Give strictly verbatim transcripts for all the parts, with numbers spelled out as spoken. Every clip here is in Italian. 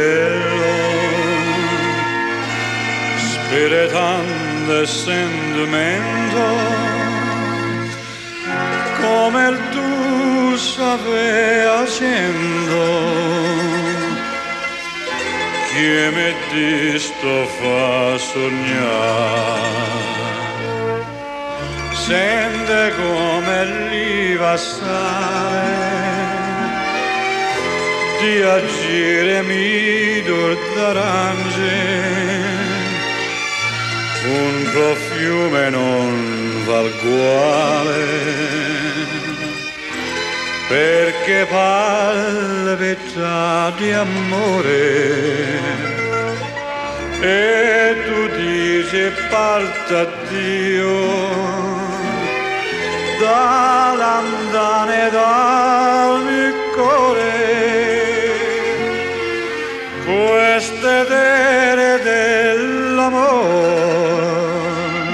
cielo, spiritando e sentimento, come il tu sape haciendo, che mi disto fa sognare. Sente come l'Iva sale di agire mi d'arance, un profume non val guale, perché palpita di amore. E tu dici parta Dio dall'andane dal mio cuore, queste terre dell'amore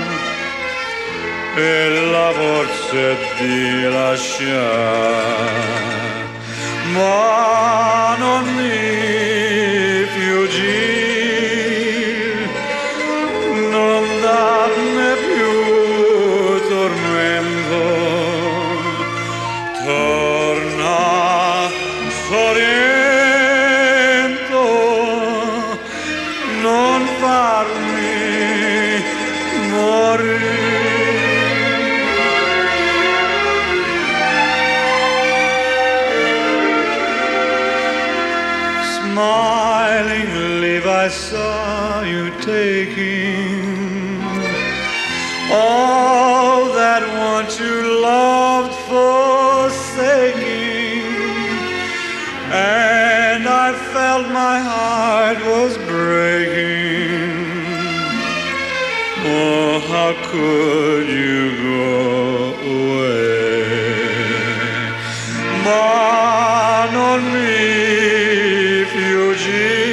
e la forza di lasciare, ma non mi più gir, non darne più tormento, torna sorrento, non farmi morire. Smilingly I saw you taking all that once you loved forsaking, and I felt my heart was breaking. Oh, how could you go away? Ma non mi fuggire.